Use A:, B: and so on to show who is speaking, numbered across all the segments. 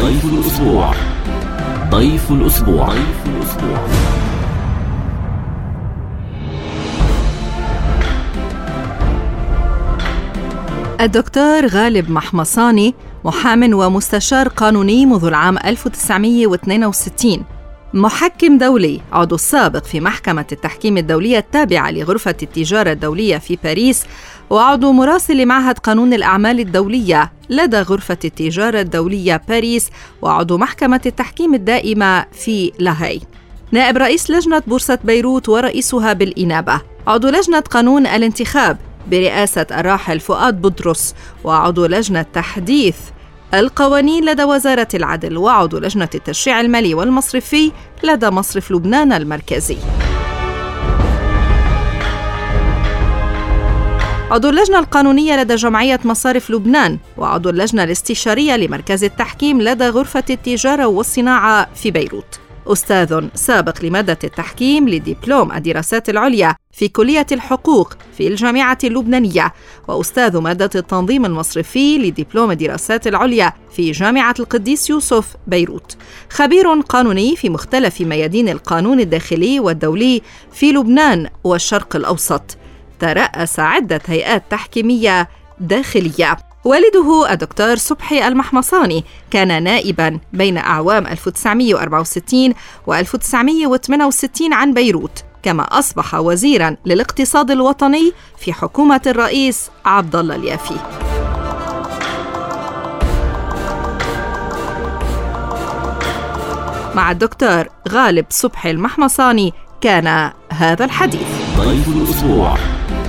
A: ضيف الأسبوع. ضيف الأسبوع.
B: الدكتور غالب محمصاني محامٍ ومستشار قانوني منذ العام 1962، محكم دولي، عضو السابق في محكمة التحكيم الدولية التابعة لغرفة التجارة الدولية في باريس، وعضو مراسل معهد قانون الأعمال الدولية لدى غرفة التجارة الدولية باريس، وعضو محكمة التحكيم الدائمة في لاهاي، نائب رئيس لجنة بورصة بيروت ورئيسها بالإنابة، عضو لجنة قانون الانتخاب برئاسة الراحل فؤاد بطرس، وعضو لجنة تحديث القوانين لدى وزارة العدل، وعضو لجنة التشريع المالي والمصرفي لدى مصرف لبنان المركزي. عضو اللجنة القانونية لدى جمعية مصارف لبنان، وعضو اللجنة الاستشارية لمركز التحكيم لدى غرفة التجارة والصناعة في بيروت. أستاذ سابق لمادة التحكيم لدبلوم الدراسات العليا في كلية الحقوق في الجامعة اللبنانية، وأستاذ مادة التنظيم المصرفي لدبلوم الدراسات العليا في جامعة القديس يوسف بيروت. خبير قانوني في مختلف ميادين القانون الداخلي والدولي في لبنان والشرق الأوسط. ترأس عدة هيئات تحكيمية داخلية. والده الدكتور صبحي المحمصاني كان نائباً بين أعوام 1964 و1968 عن بيروت، كما أصبح وزيراً للاقتصاد الوطني في حكومة الرئيس عبد الله اليافي. مع الدكتور غالب صبحي المحمصاني كان هذا الحديث.
A: ضيف الأسبوع.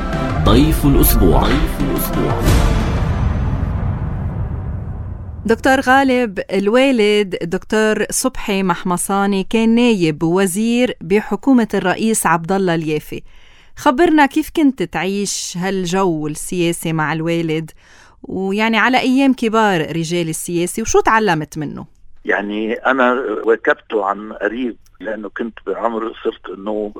B: دكتور غالب، الوالد الدكتور صبحي محمصاني كان نايب وزير بحكومة الرئيس عبد الله اليافي. خبرنا كيف كنت تعيش هالجو السياسي مع الوالد، ويعني على أيام كبار رجال السياسي، وشو تعلمت منه؟
C: يعني أنا واكبته عن قريب، لأنه كنت بعمر صرت أنه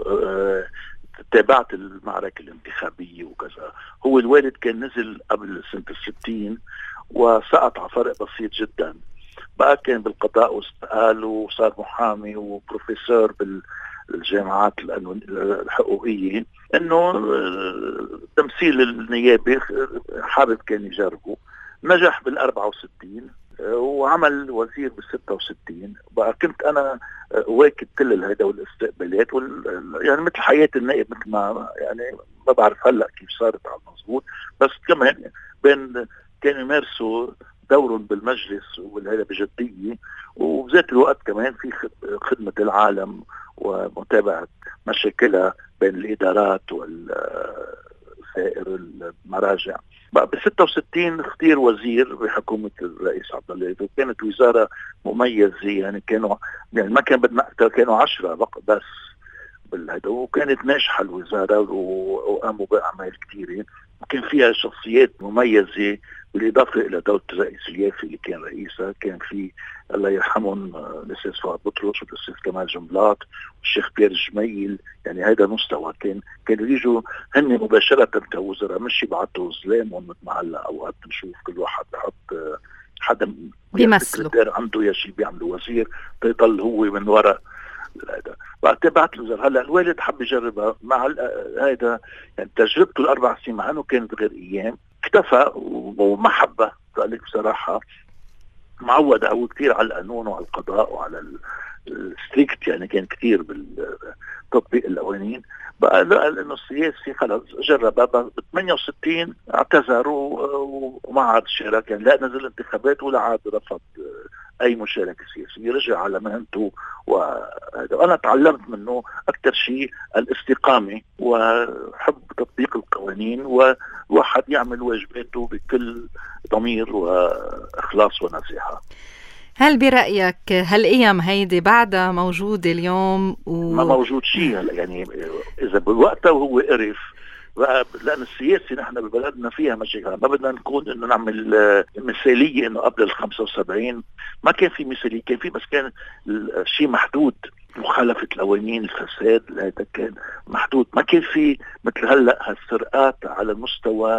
C: تابعت المعركة الانتخابية وكذا. هو الوالد كان نزل قبل سنة 60 وسقط على فرق بسيط جدا، بقى كان بالقضاء واستقال وصار محامي وبروفيسور بالجامعات الحقوقية. انه تمثيل النيابي حابب كان يجربه، نجح بال64 وعمل وزير بال66. بقى كنت انا واكب كل هذا والاستقبالات يعني مثل حياة النائب، مثل ما يعني ما بعرف هلا كيف صارت على المضبوط، بس كمان بين كانوا يمارسوا دورهم بالمجلس وهذا بجدية، وبذات الوقت كمان في خدمة العالم ومتابعة مشاكلها بين الإدارات والسائر المراجع. بقى ب66 اختير وزير بحكومة الرئيس عبد الله، وكانت وزارة مميزة، يعني كانوا يعني ما كان بدنا أكثر، كانوا 10 بس بالهذا، وكانت ناجحة الوزارة وقاموا بأعمال كثيرة، وكان فيها شخصيات مميزة بالإضافة إلى دولة الرئيس اليافي اللي كان رئيسها. كان في الله يرحمهم الأستاذ فؤاد بطرس والأستاذ كمال جنبلاط والشيخ بيير جميل. يعني هذا مستوى كانوا يجوا هن مباشرة كوزراء، مش يبعثوا زلامهم مثل ما هلا أوقات نشوف كل واحد بحط حدا
B: بيمثله
C: عنده يا شيء بيعملوا وزير يضل هو من وراء هذا. بعد تبعت له هلا الوالد حب يجربها مع هذا، يعني تجربته ال4 سنين مع انه كانت غير ايام، اكتفى ومحبه. قال لك بصراحه معود هو كثير على القانون وعلى القضاء وعلى الستريكت، يعني كان كثير بالتطبيق القوانين. بقى لانه السياسي خلص جربها. ب 68 اعتذر وما عاد شارك، يعني لا نزل انتخابات ولا عاد رفض اي مشاركه سياسيه، رجع على مهنته. وهذا انا تعلمت منه اكثر شيء الاستقامه وحب تطبيق القوانين، وواحد يعمل واجباته بكل ضمير واخلاص ونزاهه.
B: هل برأيك هالأيام هيدي بعدها موجودة اليوم؟
C: ما موجود شيء يعني إذا بوقتها وهو قرف، لأن السياسة نحن ببلدنا فيها مشاكل. ما بدنا نكون إنه نعمل مثالية إنه قبل ال75 ما كان في مثالية، كان في بس كان شيء محدود، مخالفة القوانين، الفساد، هذا كان محدود. ما كان في مثل هلأ هالسرقات على المستوى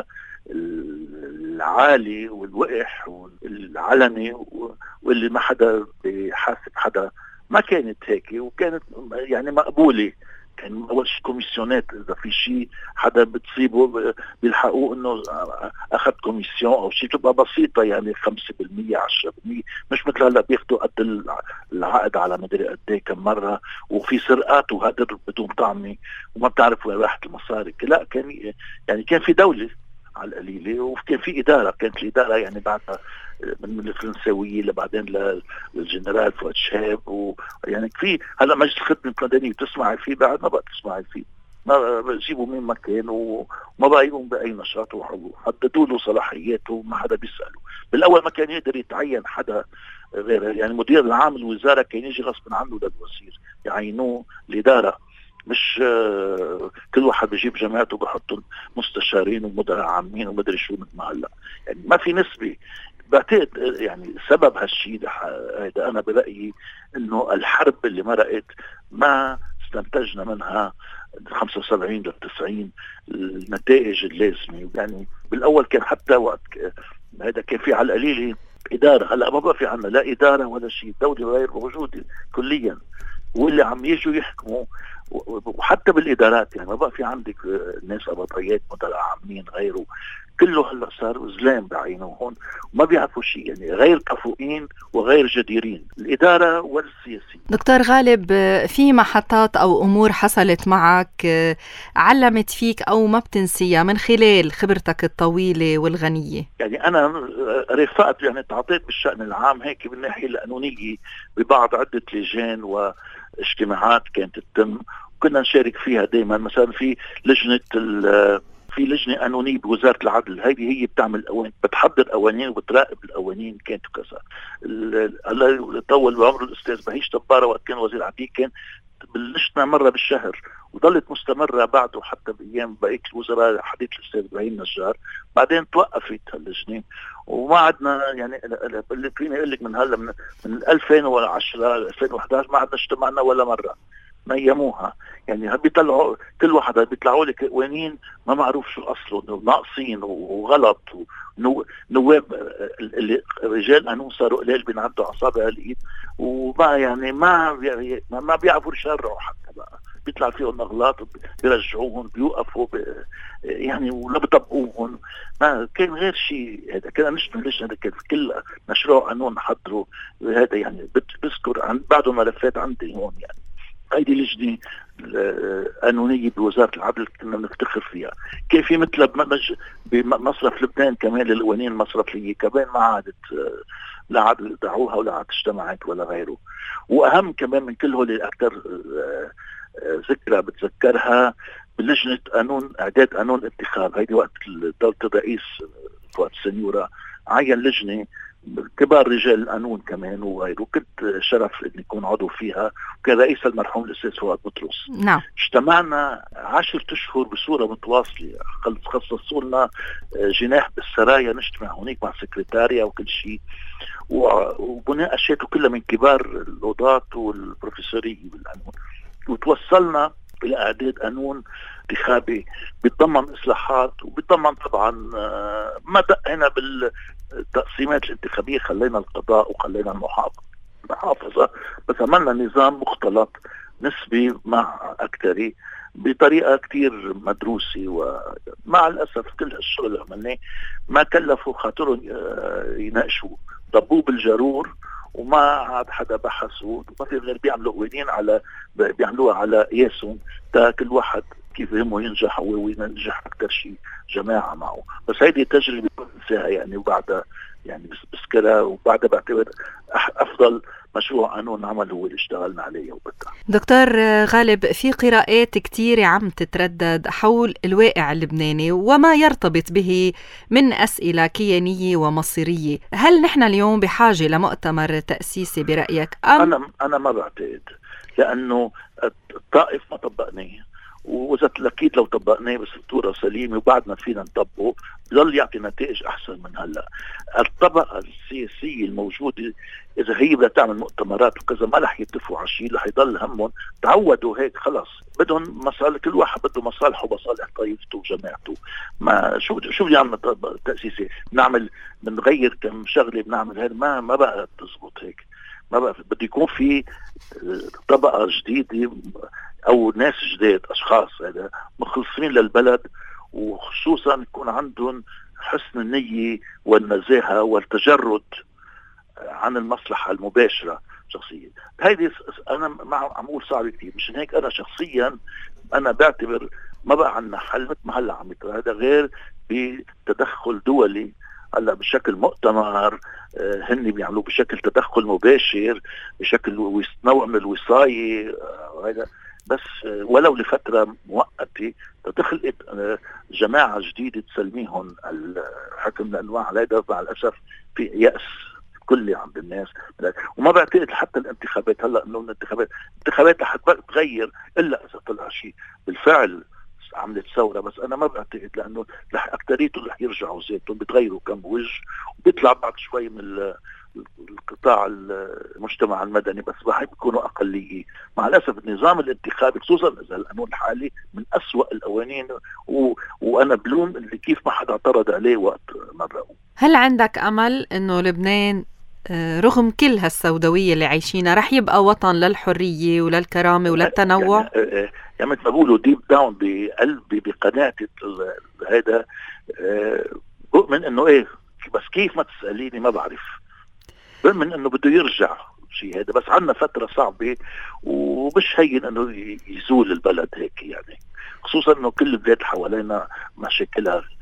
C: العالي والوقح والعلني واللي ما حدا بيحاسب حدا. ما كانت هيك، وكانت يعني مقبولة. كان أول شيء كوميسيونات، إذا في شيء حدا بتصيبه بيلحقوه إنه أخذ كوميسيون أو شيء، تبقى بسيطة يعني 5% 10%، مش مثل هلا بياخدوا قد العقد على مدري قد ايه كم مرة، وفي سرقات وهدر بدون طعمة وما بتعرف وين راحت المصاري. لا، كان في دولة على القليلة، وكان في إدارة. كانت الإدارة يعني بعدها من الفرنساوية لبعدين للجنرال فؤاد شهاب، ويعني في هلا مجلس الخدمة المدنية بتسمعي فيه، بعد ما بقى تسمعي فيه، ما بجيبوا مين ما كان وما بقى يقوم بأي نشاط، وحددوا له صلاحياته وما حدا بيسأله. بالأول ما كان يقدر يتعين حدا غير، يعني مدير العام الوزارة كان يجي غصب عنه للوزير يعينوه الإدارة، مش كل واحد بيجيب جماعته بحطوا مستشارين ومدراء عامين ومدري شو مثل ما هلا. يعني ما في نسبة. بعتقد يعني سبب هالشيء هذا أنا برأيي إنه الحرب اللي مرقت ما استنتجنا منها 75 ل 90 النتائج اللازمة. يعني بالأول كان حتى وقت هذا كان في على القليل إدارة، هلا ما بقى في عنا لا إدارة ولا شيء، الدولة غير موجودة كليا، واللي عم يجوا يحكموا. وحتى بالإدارات يعني ما بقى في عندك ناس أبطيات مدراء عامين غيره، كله هلا صار زلام بعينه هون وما بيعرفوا شيء، يعني غير كفؤين وغير جديرين الإدارة والسياسي.
B: دكتور غالب، في محطات أو أمور حصلت معك علمت فيك أو ما بتنسيها من خلال خبرتك الطويلة والغنية؟
C: يعني أنا رفقت، يعني تعطيت بالشأن العام هيك بالناحية القانونية ببعض عدة لجان واجتماعات كانت تتم، وكنا نشارك فيها دائما. مثلا في لجنة قانونية بوزارة العدل، هي بتعمل قوانين، بتحضر قوانين وبتراقب القوانين. كانت كذا. الله يطول بعمره الأستاذ بهيش طبارة وقت كان وزير عدلية، كان بلشنا مرة بالشهر وظلت مستمرة بعده حتى بأيام بقية الوزراء حديث الأستاذ إبراهيم نجار. بعدين توقفت هاللجنة وما عدنا، يعني اللي فيني أقول لك من هلا من 2010 2011 ما عدنا اجتمعنا ولا مرة، نيموها. يعني بيطلعوا كل واحد بيطلعوا لك قوانين ما معروف شو اصله، ناقصين وغلط. نواب رجال قانون صاروا قليل بينعدوا اصابع الايد، وما يعني ما بيعرفوا يشرعوا حتى بقى، بيطلع فيهم اغلاط بيرجعوهم بيوقفوا يعني ولا بيطبقوهم. ما كان غير شيء. هذا كان ليش هذا كان في كل مشروع قانون نحضره. هذا يعني بذكر عن بعض ملفات عندي هون. يعني هيدي لجنة قانونية بوزارة العدل كنا بنفتخر فيها. كان في مثل بمصرف لبنان كمان القوانين المصرفية كمان ما عادت، لا عاد دعوها ولا عاد اجتمعت ولا غيره. وأهم كمان من كل هول أكثر ذكرى بتذكرها بلجنة إعداد قانون انتخاب. هيدي وقت دولة الرئيس فؤاد السنيورة عين لجنة كبار رجال القانون كمان وغيره، كنت شرف اني اكون عضو فيها، وكان رئيس المرحوم الاستاذ فؤاد بطرس.
B: نعم.
C: اجتمعنا 10 أشهر بصورة متواصلة، خصصوا لنا جناح بالسرايا نجتمع هناك مع سكرتاريا وكل شيء، ومناقشاته كلها من كبار القضاة والبروفيسورية بالقانون، وتوصلنا إلى إعداد قانون انتخابي بيتضمن إصلاحات وبيتضمن طبعا ما دقينا بالتقسيمات الانتخابية، خلينا القضاء وخلينا المحافظة، بس عملنا نظام مختلط نسبي مع أكتري بطريقة كتير مدروسة. ومع الأسف كل هالشغل اللي عملناه ما كلفوا خاطرهم يناقشوا، ضبوه بالجرور وما عاد حدا بحث، وما في غير بيعملوا قوانين بيعملوها على قياسهم، تا كل واحد كيف همه ينجح هو وينجح أكثر شيء جماعة معه. بس هيدي تجربة بنساها يعني، وبعدها يعني بذكرها، وبعدها بعتبر أفضل مشروع قانون عمل هو اللي اشتغلنا عليه وبدأ.
B: دكتور غالب، في قراءات كتير عم تتردد حول الواقع اللبناني وما يرتبط به من أسئلة كيانية ومصيرية. هل نحن اليوم بحاجة لمؤتمر تأسيسي برأيك أم؟
C: أنا ما بعتقد، لأنه الطائف ما طبقناه وإذا أكيد لو طبقناه بصورة سليمة وبعدنا فينا نطبقه بظل يعطي نتائج أحسن من هلأ. الطبقة السياسية الموجودة إذا هي بدها تعمل مؤتمرات وكذا ما رح يتفقوا على شيء، رح يضل همهم تعودوا هيك خلاص، بدهم مصالح، كل واحد بده مصالحه ومصالح طائفته وجماعته. ما شو بدي أعمل تأسيسي، بنغير كم شغلة بنعمل هذا، ما بقى تزبط هيك. ما بقى بده يكون في طبقة جديدة أو ناس جداد، أشخاص هذا مخلصين للبلد، وخصوصا يكون عندهم حسن النية والنزاهة والتجرد عن المصلحة المباشرة شخصيا. هيدي أنا عم أقول صعب كتير، مشان هيك أنا شخصيا أنا بعتبر ما بقى عنا حل مثل ما هلا عم يطلع هذا غير بتدخل دولي. هلا بشكل مؤتمر هن بيعملوه بشكل تدخل مباشر، بشكل نوع من الوصاية هذا بس ولو لفترة مؤقتة تخلق جماعة جديدة تسلميهم الحكم، لأنه هذا مع الأسف في يأس كلي عند الناس. وما بعتقد حتى الانتخابات هلا انه الانتخابات رح تغير الا اذا طلع شيء بالفعل عملت ثورة، بس أنا ما بعتقد لأنه أكتريته رح يرجعوا ذاتهم، بتغيروا كم وجه وبيطلع بعد شوي من القطاع المجتمع المدني، بس رح يكونوا أقلية. مع الأسف النظام الانتخابي خصوصا إذا القانون الحالي من أسوأ القوانين، وأنا بلوم اللي كيف ما حدا اعترض عليه وقت مرة.
B: هل عندك أمل إنه لبنان رغم كل هالسوداوية اللي عايشينها رح يبقى وطن للحرية وللكرامة وللتنوع؟
C: يعني مثل ما بقولوا ديب داون بقلبي بقناعتي هذا بؤمن انه ايه، بس كيف ما تسأليني ما بعرف. بؤمن انه بده يرجع شيء هذا، بس عنا فترة صعبة ومش هين انه يزول البلد هيك يعني، خصوصا انه كل البلاد حوالينا مشاكلها